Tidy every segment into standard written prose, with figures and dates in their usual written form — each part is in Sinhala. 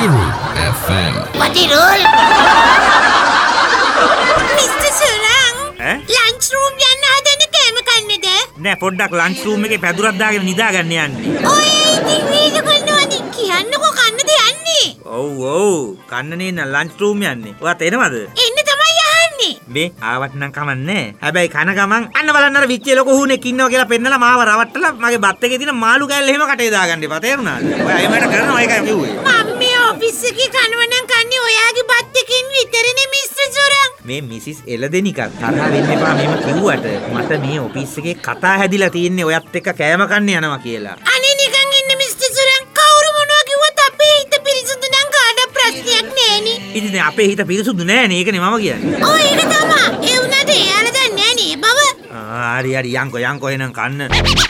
Patirool FM. Patirool. Mr. Surang. Lunch room යන්න හදන කෑම කන්නද? නෑ පොඩ්ඩක් ලන්ච් රූම් එකේ පැදුරක් දාගෙන නිදා ගන්න යන්නේ. ඔය ඉතින් වීඩ කරනවාද කියන්නකෝ කන්නද යන්නේ? ඔව් කන්නනේ න ලන්ච් රූම් යන්නේ. ඔයාත් එනවද? එන්න තමයි යන්නේ. මේ ආවට නම් කමන්නේ. හැබැයි කන ගමන් අන්න බලන්න අර විච්චේ ලොකු හුනෙක් ඉන්නවා කියලා පෙන්නලා මාව රවට්ටලා මගේ බත් එකේ තියෙන මාළු කෑල්ල එහෙම කටේ දාගන්න එපා. තේරුණාද? ඔයා එහෙමකට කරනවා ඒකයි කිව්වේ. මම මේ ඔෆිස් එකේ කනවා නම් කන්නේ ඔයාගේ බත් එකකින් විතරනේ මිස්ටර් සුරං. මේ මිසිස් එළදෙනිකක් තරහ වෙන්න එපා මෙහෙම කිව්වට මට මේ ඔෆිස් එකේ කතා හැදිලා තියෙන්නේ ඔයත් එක්ක කෑම කන්න යනවා කියලා. අනේ නිකන් ඉන්න මිස්ටර් සුරං කවුරු මොනවා කිව්වත් අපේ හිත පිරිසුදු නම් කාට ප්‍රශ්නයක් නෑනේ. ඉතින් අපේ හිත පිරිසුදු නෑනේ ඒකනේ මම කියන්නේ. ඔය ඒක තමයි. ඒ වුණාට එයාලා දන්නේ නෑනේ බව. හරි යන්කෝ එහෙනම් කන්න.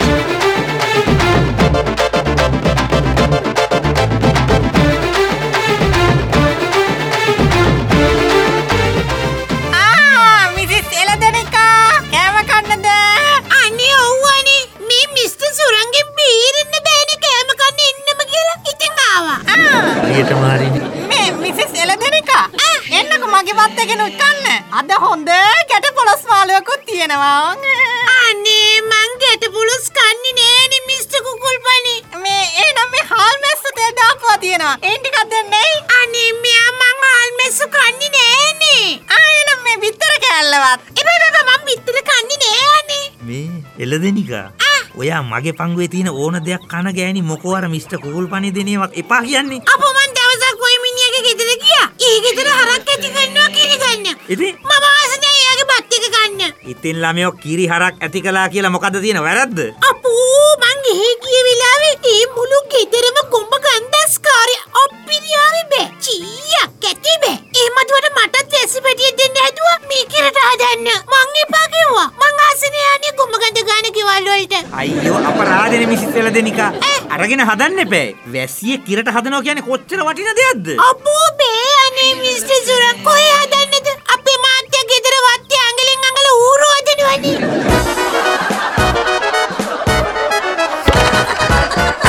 මේ මිසස් එළදෙනිකා එන්නකො මගේ වත් එකේ නුත් කන්න. අද හොඳ ගැට පොලොස් මාළුවෙකුත් තියෙනවා. අනේ මං ගැට පොලොස් කන්නේ නෑනේ මිස්ටර් කුකුල්පනි. මේ එනම් මේ හාල් මැස්ස තෙල් දාපුවා තියෙනවා. ඒ ටිකක් දෙන්නේ. අනේ මෙයා මං හාල් මැස්ස කන්නේ නෑනේ. එනම් මේ බිත්තර කෑල්ලවත්. එබැබැ මං බිත්තර කන්නේ නෑනේ. මේ එළදෙනිකා ඔයා මගේ පංගුවේ තියෙන ඕන දෙයක් කන ගෑණි මොකෝ අර මිස්ටර් කුකුල්පනි දෙනේවත් එපා කියන්නේ. අපෝ මං දවසක් ඔය මිනිහගේ ගෙදර ගියා. ඒ ගෙදර හරක් ඇති කරනවා කිරි ගන්න. ඉතින් මම ආසනේ එයාගේ බත් එක ගන්න. ඉතින් ළමයෝ කිරි හරක් ඇති කළා කියලා මොකද්ද තියෙන වැරද්ද? අපෝ මං ගෙහෙ ගිය වෙලාවේ මේ මුළු ගෙදරම කොඹ ගන්දස්කාරය අප්පිරියාවේ බෑ. චීයක් ඇති බෑ. ඒ මදුවට මටත් රෙසිපිටිය දෙන්න හැදුවා මේ කිරට හදන්න. මං එපා කිව්වා. මං ආසනේ යන්නේ කොඹ ගඳ ගන්න කිවල් වලට. අයියෝ අපරාධනේ මිසිස් එළදෙනිකා. අරගෙන හදන්න එපෑ. වැසියේ කිරට හදනවා කියන්නේ කොච්චර වටින දෙයක්ද? අපෝ බෑ අනේ මිස්ටර් සුරං කොහේ හදන්නද? අපේ මාත්‍යා ගෙදර වත්තේ ඇඟලෙන් ඇඟල ඌරු හදනවනේ.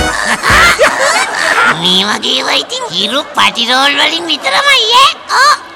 මේ වගේ වයිතින් හිරු පටිරෝල් වලින් විතරමයි ඈ.